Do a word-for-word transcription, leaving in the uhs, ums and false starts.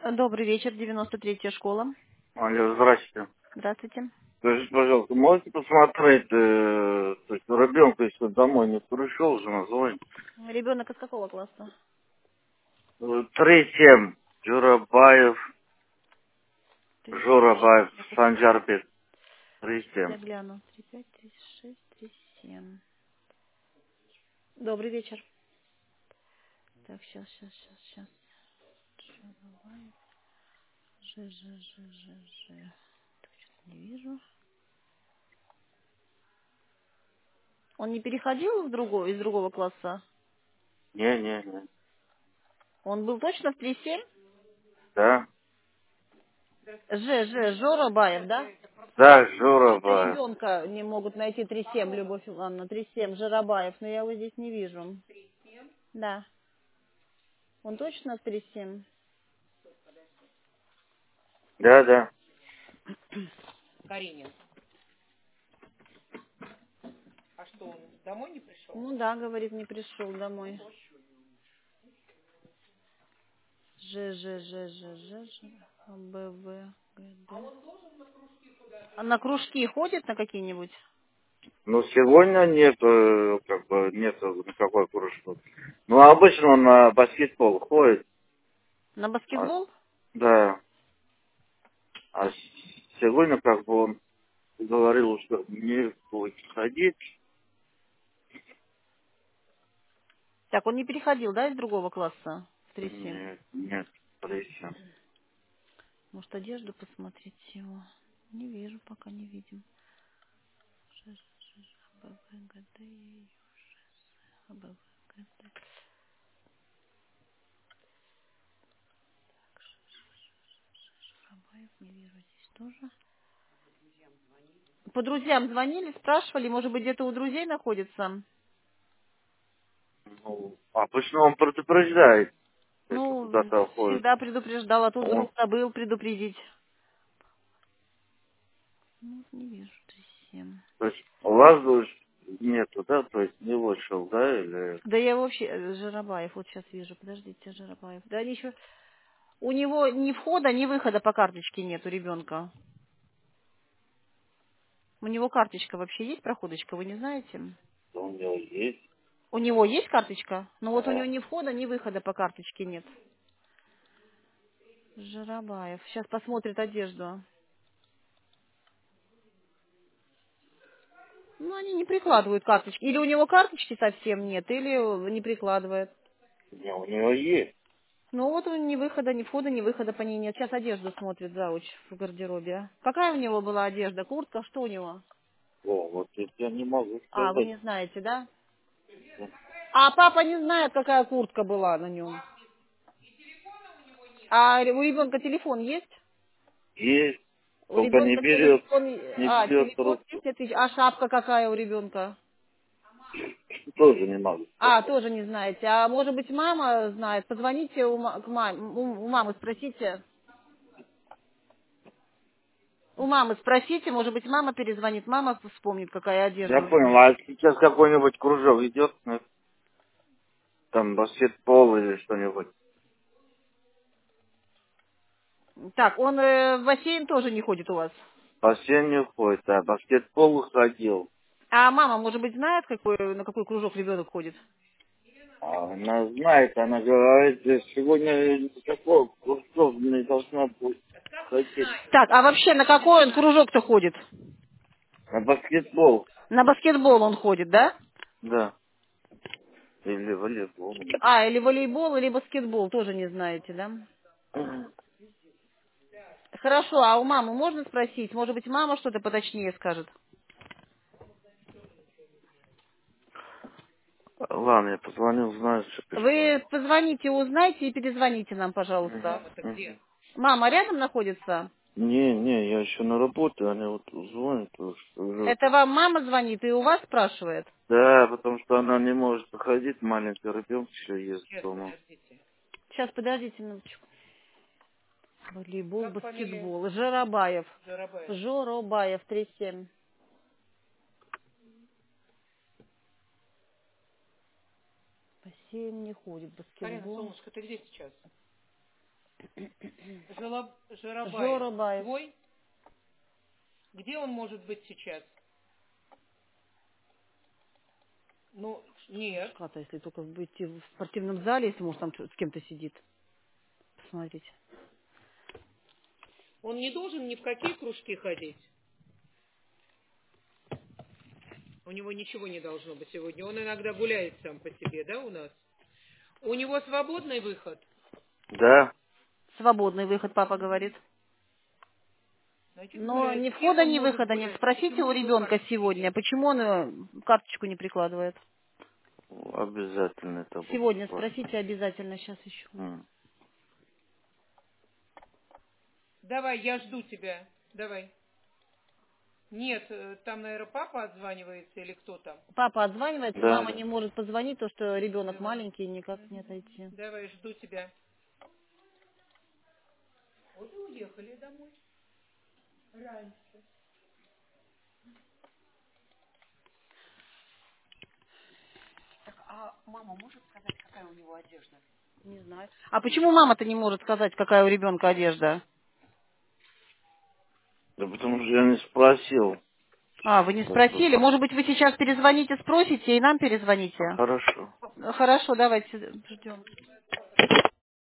Добрый вечер, девяносто третья школа. Алло, здрасте. Здравствуйте. Скажите, пожалуйста, можете посмотреть, э, то есть ребенка, если домой не пришел, уже название? Ребенок из какого класса? три семь, Журабаев, Три, Журабаев, я сейчас Санжарбек, три семь. я гляну. Три пять, три шесть, три семь. Добрый вечер. Так, сейчас, сейчас, сейчас, сейчас. Ж, Ж, Ж, Ж, Ж. Так, что-то не вижу. Он не переходил в другой, из другого класса? Не, не, не. Он был точно в три семь? Да? Ж, Ж, Жора Баев, да? Да, Что-то Журабаев. ребенка не могут найти три семь, Любовь Ивановна, три семь, Жоробаев, но я его здесь не вижу. Да. Он точно в три семь? Да, да. Каренин. А что, он домой не пришел? Ну да, говорит, не пришел домой. Ж, Ж, Ж, Ж, Ж, Ж, Б, В, Г, Д. А на кружки ходит на какие-нибудь? Но сегодня нет, э, как бы, нет никакой кружки. Ну, обычно он на баскетбол ходит. На А, баскетбол? да. А сегодня, как бы, он говорил, что не будет ходить. Так, он не переходил, да, из другого класса в три семь? Нет, нет, пресса. Может, одежду посмотреть его? Не вижу, пока не видим. Ж, Ж, Ж, Ж, Б, В, Г, Д, Е, Ю, Ж, Б, В, Г, Д. Шарабаев не вижу здесь тоже. По друзьям звонили, спрашивали, может быть, где-то у друзей находится? Ну, обычно он предупреждает, если Ну, куда-то уходит. всегда предупреждал, а тут Он, вдруг забыл предупредить. Ну, не вижу, три семь. то есть у вас уж нету, да, то есть не вышел, да, или... Да я вообще, э, Жиробаев, вот сейчас вижу, подождите, Жиробаев. Да они еще, у него ни входа, ни выхода по карточке нет у ребенка. У него карточка вообще есть, проходочка, вы не знаете? У него есть, У него есть карточка, но вот у него да. ни входа, ни выхода по карточке нет. Жиробаев, сейчас посмотрит одежду. Ну, они не прикладывают карточки. Или у него карточки совсем нет, или не прикладывает. Не, у него есть. Ну вот он ни выхода, ни входа, ни выхода по ней нет. Сейчас одежду смотрит зауч в гардеробе. Какая у него была одежда? Куртка? Что у него? О, вот это я не могу А, вы сказать. не знаете, да? А папа не знает, какая куртка была на нем. А у ребенка телефон есть? Есть, У только не ребенка берет, телефон... не А, берет телефон трубку. есть? Это- А шапка какая у ребенка? Тоже не могу А, сказать. тоже не знаете. А может быть, мама знает? Позвоните у, ма- к маме, у у мамы спросите. У мамы спросите, может быть, мама перезвонит, мама вспомнит, какая Я одежда у него. понял, а сейчас какой-нибудь кружок идет, ну, там баскетбол или что-нибудь? Так, он э, в бассейн тоже не ходит у вас. Бассейн не ходит, а баскетбол ходил. А мама, может быть, знает, какой, на какой кружок ребенок ходит? А она знает, она говорит, что сегодня никакого кружков не должна будет ходить. Так, а вообще на какой он кружок-то ходит? На баскетбол, На баскетбол он ходит, да? да. Или волейбол. А, или волейбол, или баскетбол, тоже не знаете, да? Хорошо, а у мамы можно спросить? Может быть, мама что-то поточнее скажет? Ладно, я позвонил, знаю, что перезвоню. Вы позвоните, узнайте и перезвоните нам, пожалуйста. Мама-то где? Мама рядом находится? Не, не, я еще на работе, они вот звонят уже. Это вам мама звонит и у вас спрашивает? Да, потому что она не может выходить, маленький ребенок еще есть Сейчас, дома. подождите. Сейчас, подождите минуточку. Волейбол, Как фамилия? баскетбол. Жарабаев. Жарабаев. Жоробаев, три семь. Бассейн не ходит, Карина, баскетбол. солнышко, ты где сейчас? Жила- Жирабаев. Жорабаев. Твой? Где он может быть сейчас? Ну, нет. Шката, если только быть в спортивном зале, если, может, там с кем-то сидит. Посмотрите. Он не должен ни в какие кружки ходить. У него ничего не должно быть сегодня. Он иногда гуляет сам по себе, да, у нас? У него свободный выход? Да. Свободный выход, папа говорит. Значит, Но гуляет. ни С кем входа, он ни может выхода нет. гулять? Спросите Почему у его ребенка карточки сегодня, нет? почему он э, карточку не прикладывает. Обязательно это будет. Сегодня спросите обязательно, сейчас еще. М. Давай, я жду тебя. Давай. Нет, э, там, наверное, папа отзванивается или кто там? Папа отзванивается, Да. мама не может позвонить, то что ребенок Давай. маленький, никак не отойти. Давай, жду тебя. Вот и уехали домой. Раньше. Так, а мама может сказать, какая у него одежда? Не знаю. А почему мама-то не может сказать, какая у ребенка одежда? Да потому что я не спросил. А, вы не спросили? Может быть, вы сейчас перезвоните, спросите, и нам перезвоните? Хорошо. Хорошо, давайте ждем.